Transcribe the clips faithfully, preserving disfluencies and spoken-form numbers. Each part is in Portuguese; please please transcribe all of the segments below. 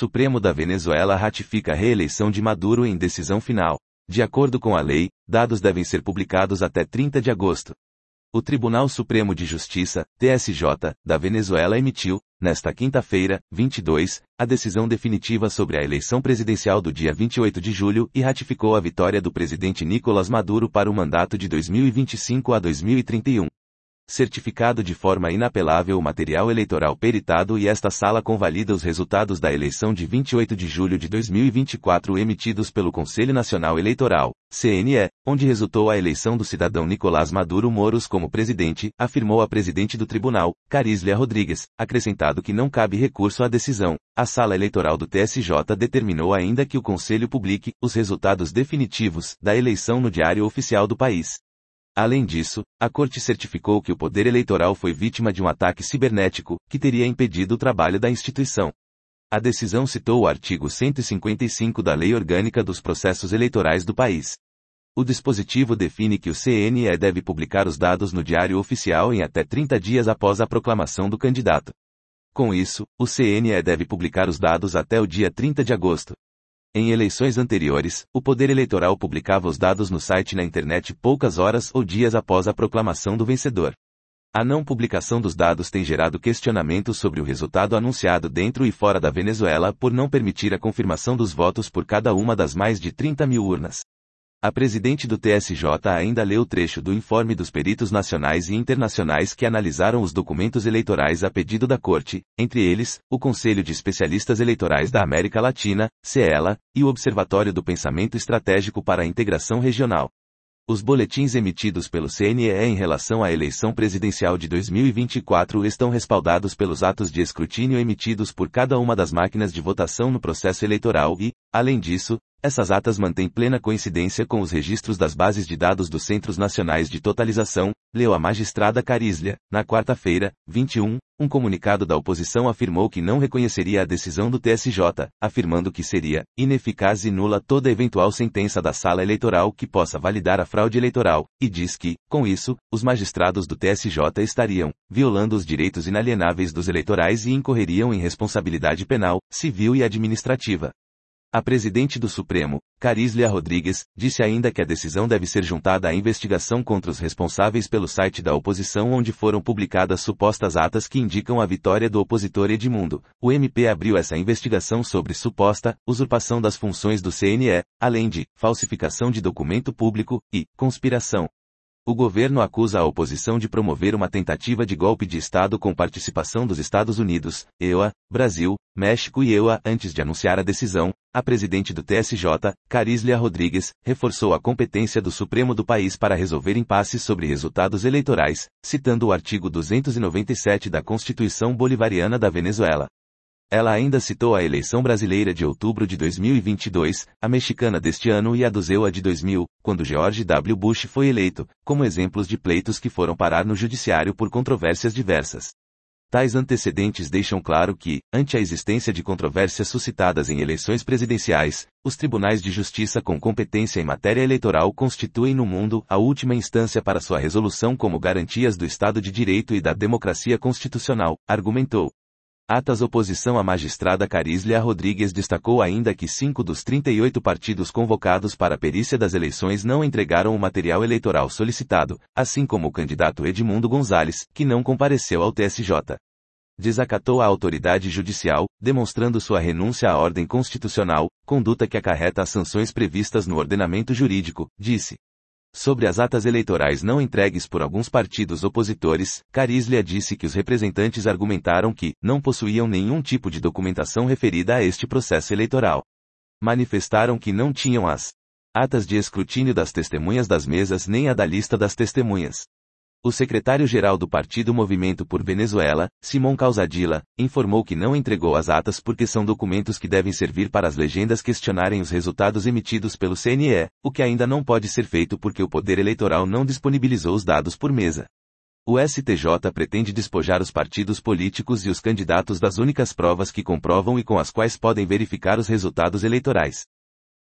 Supremo da Venezuela ratifica a reeleição de Maduro em decisão final. De acordo com a lei, dados devem ser publicados até trinta de agosto. O Tribunal Supremo de Justiça, T S J, da Venezuela emitiu, nesta quinta-feira, vinte e dois, a decisão definitiva sobre a eleição presidencial do dia vinte e oito de julho e ratificou a vitória do presidente Nicolás Maduro para o mandato de dois mil e vinte e cinco a dois mil e trinta e um. Certificado de forma inapelável o material eleitoral peritado e esta sala convalida os resultados da eleição de vinte e oito de julho de dois mil e vinte e quatro emitidos pelo Conselho Nacional Eleitoral, C N E, onde resultou a eleição do cidadão Nicolás Maduro Moros como presidente, afirmou a presidente do tribunal, Carislia Rodrigues, acrescentado que não cabe recurso à decisão. A sala eleitoral do T S J determinou ainda que o Conselho publique os resultados definitivos da eleição no Diário Oficial do país. Além disso, a Corte certificou que o poder eleitoral foi vítima de um ataque cibernético, que teria impedido o trabalho da instituição. A decisão citou o artigo cento e cinquenta e cinco da Lei Orgânica dos Processos Eleitorais do país. O dispositivo define que o C N E deve publicar os dados no Diário Oficial em até trinta dias após a proclamação do candidato. Com isso, o C N E deve publicar os dados até o dia trinta de agosto. Em eleições anteriores, o Poder Eleitoral publicava os dados no site na internet poucas horas ou dias após a proclamação do vencedor. A não publicação dos dados tem gerado questionamentos sobre o resultado anunciado dentro e fora da Venezuela por não permitir a confirmação dos votos por cada uma das mais de trinta mil urnas. A presidente do T S J ainda leu trecho do informe dos peritos nacionais e internacionais que analisaram os documentos eleitorais a pedido da Corte, entre eles, o Conselho de Especialistas Eleitorais da América Latina, C E L A, e o Observatório do Pensamento Estratégico para a Integração Regional. Os boletins emitidos pelo C N E em relação à eleição presidencial de dois mil e vinte e quatro estão respaldados pelos atos de escrutínio emitidos por cada uma das máquinas de votação no processo eleitoral e, além disso, essas atas mantêm plena coincidência com os registros das bases de dados dos Centros Nacionais de Totalização, leu a magistrada Carislia. Na quarta-feira, vinte e um, um comunicado da oposição afirmou que não reconheceria a decisão do T S J, afirmando que seria ineficaz e nula toda eventual sentença da sala eleitoral que possa validar a fraude eleitoral, e diz que, com isso, os magistrados do T S J estariam violando os direitos inalienáveis dos eleitorais e incorreriam em responsabilidade penal, civil e administrativa. A presidente do Supremo, Carislia Rodrigues, disse ainda que a decisão deve ser juntada à investigação contra os responsáveis pelo site da oposição onde foram publicadas supostas atas que indicam a vitória do opositor Edmundo. O M P abriu essa investigação sobre suposta usurpação das funções do C N E, além de falsificação de documento público e conspiração. O governo acusa a oposição de promover uma tentativa de golpe de Estado com participação dos Estados Unidos, E U A, Brasil, México e E U A. Antes de anunciar a decisão, a presidente do T S J, Carislia Rodrigues, reforçou a competência do Supremo do país para resolver impasses sobre resultados eleitorais, citando o artigo duzentos e noventa e sete da Constituição Bolivariana da Venezuela. Ela ainda citou a eleição brasileira de outubro de dois mil e vinte e dois, a mexicana deste ano e a do Z E U A de dois mil, quando George W. Bush foi eleito, como exemplos de pleitos que foram parar no judiciário por controvérsias diversas. Tais antecedentes deixam claro que, ante a existência de controvérsias suscitadas em eleições presidenciais, os tribunais de justiça com competência em matéria eleitoral constituem no mundo a última instância para sua resolução como garantias do Estado de Direito e da democracia constitucional, argumentou. Atas oposição à magistrada Carislia Rodrigues destacou ainda que cinco dos trinta e oito partidos convocados para a perícia das eleições não entregaram o material eleitoral solicitado, assim como o candidato Edmundo Gonzalez, que não compareceu ao T S J. Desacatou a autoridade judicial, demonstrando sua renúncia à ordem constitucional, conduta que acarreta as sanções previstas no ordenamento jurídico, disse. Sobre as atas eleitorais não entregues por alguns partidos opositores, Carislia disse que os representantes argumentaram que não possuíam nenhum tipo de documentação referida a este processo eleitoral. Manifestaram que não tinham as atas de escrutínio das testemunhas das mesas nem a da lista das testemunhas. O secretário-geral do Partido Movimento por Venezuela, Simón Causadilla, informou que não entregou as atas porque são documentos que devem servir para as legendas questionarem os resultados emitidos pelo C N E, o que ainda não pode ser feito porque o Poder Eleitoral não disponibilizou os dados por mesa. O S T J pretende despojar os partidos políticos e os candidatos das únicas provas que comprovam e com as quais podem verificar os resultados eleitorais.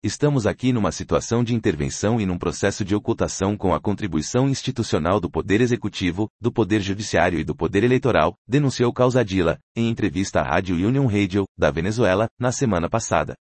Estamos aqui numa situação de intervenção e num processo de ocultação com a contribuição institucional do Poder Executivo, do Poder Judiciário e do Poder Eleitoral, denunciou Causadilla, em entrevista à Rádio Union Radio, da Venezuela, na semana passada.